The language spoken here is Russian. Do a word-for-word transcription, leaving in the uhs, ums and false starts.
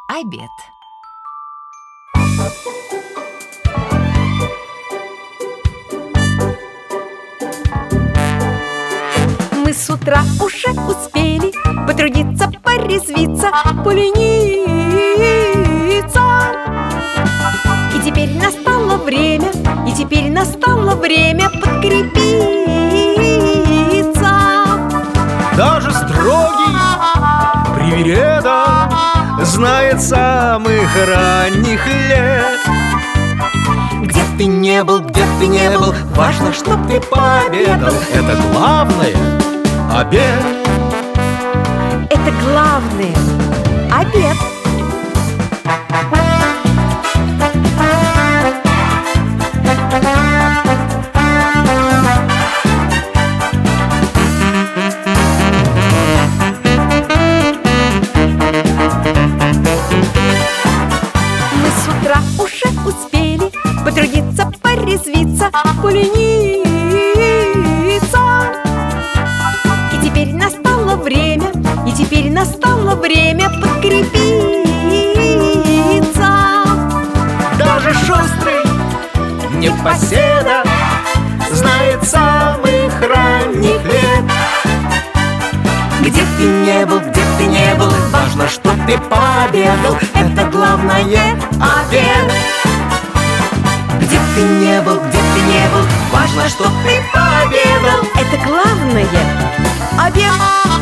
обед. Мы с утра уже успели потрудиться, порезвиться, полениться. И теперь настало время, и теперь настало время подкрепиться. Даже строгий привереда знает самых ранних лет. Где ты не был, где ты не был, важно, чтоб ты пообедал. Это главное — обед. Это главное — обед. Уже успели потрудиться, порезвиться, полениться. И теперь настало время, и теперь настало время подкрепиться. Даже шустрый непоседа знает самых ранних лет. Где ты не был, где ты не был, важно, что ты пообедал. Это главное — обед. Где ты не был, где ты не был, важно, что ты пообедал. Это главное — обед.